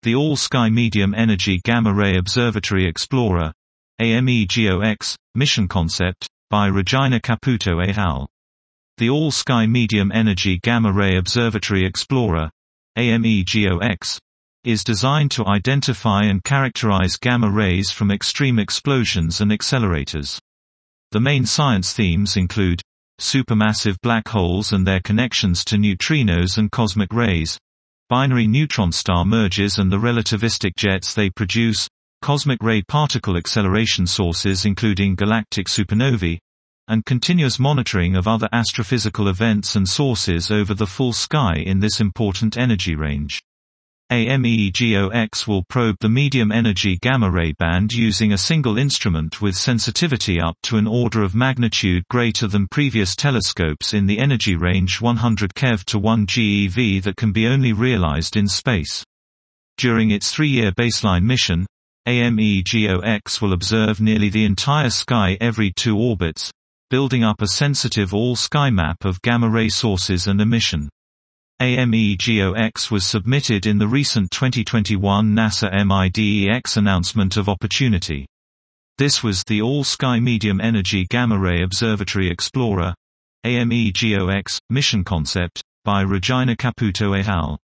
The All-Sky Medium Energy Gamma Ray Observatory Explorer (AMEGOX) mission concept, by Regina Caputo et al. The All-Sky Medium Energy Gamma Ray Observatory Explorer (AMEGOX) is designed to identify and characterize gamma rays from extreme explosions and accelerators. The main science themes include supermassive black holes and their connections to neutrinos and cosmic rays, binary neutron star mergers and the relativistic jets they produce, cosmic ray particle acceleration sources including galactic supernovae, and continuous monitoring of other astrophysical events and sources over the full sky in this important energy range. AMEGOX will probe the medium-energy gamma-ray band using a single instrument with sensitivity up to an order of magnitude greater than previous telescopes in the energy range 100 keV to 1 GeV that can be only realized in space. During its 3-year baseline mission, AMEGOX will observe nearly the entire sky every 2 orbits, building up a sensitive all-sky map of gamma-ray sources and emission. AMEGOX was submitted in the recent 2021 NASA MIDEX Announcement of Opportunity. This was the All-Sky Medium Energy Gamma Ray Observatory Explorer (AMEGOX) mission concept, by Regina Caputo et al.